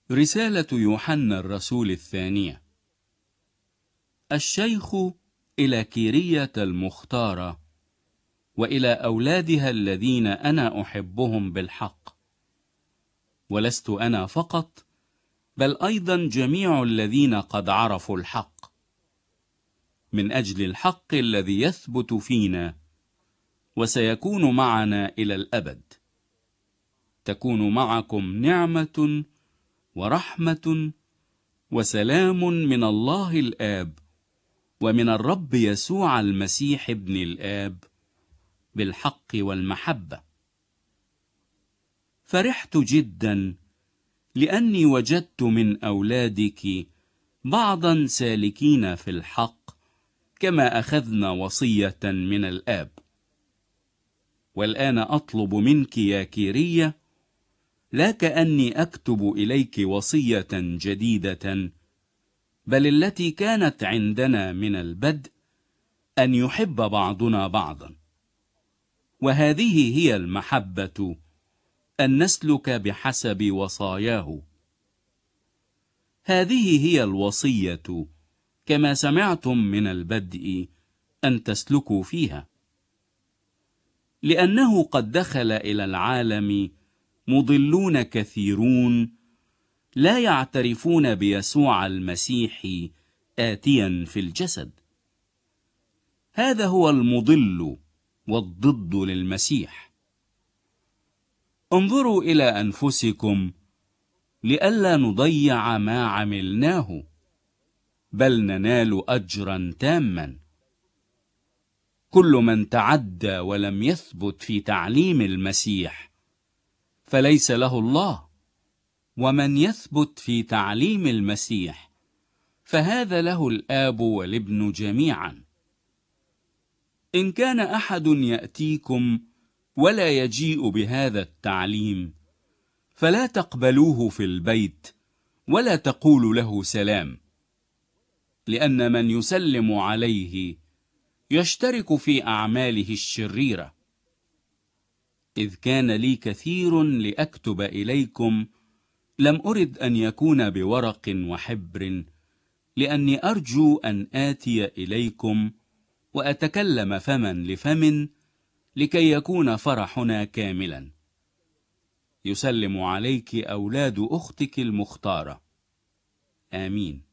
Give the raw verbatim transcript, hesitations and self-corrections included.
رسالة يوحنا الرسول الثانية. الشيخ إلى كيرية المختارة وإلى أولادها الذين أنا أحبهم بالحق، ولست أنا فقط بل أيضا جميع الذين قد عرفوا الحق، من أجل الحق الذي يثبت فينا وسيكون معنا إلى الأبد. تكون معكم نعمة ورحمة وسلام من الله الآب ومن الرب يسوع المسيح ابن الآب بالحق والمحبة. فرحت جدا لأني وجدت من أولادك بعضا سالكين في الحق كما أخذنا وصية من الآب. والآن أطلب منك يا كيرية، لا كأني أكتب إليك وصية جديدة، بل التي كانت عندنا من البدء، أن يحب بعضنا بعضا. وهذه هي المحبة، أن نسلك بحسب وصاياه. هذه هي الوصية كما سمعتم من البدء أن تسلكوا فيها. لأنه قد دخل إلى العالم مضلون كثيرون لا يعترفون بيسوع المسيح آتيا في الجسد. هذا هو المضل والضد للمسيح. انظروا إلى أنفسكم لئلا نضيع ما عملناه، بل ننال أجرا تاما. كل من تعدى ولم يثبت في تعليم المسيح فليس له الله، ومن يثبت في تعليم المسيح فهذا له الآب والابن جميعا. إن كان أحد يأتيكم ولا يجيء بهذا التعليم فلا تقبلوه في البيت ولا تقولوا له سلام، لأن من يسلم عليه يشترك في أعماله الشريرة. إذ كان لي كثير لأكتب إليكم، لم أرد أن يكون بورق وحبر، لأني أرجو أن آتي إليكم وأتكلم فما لفم، لكي يكون فرحنا كاملا. يسلم عليك أولاد أختك المختارة. آمين.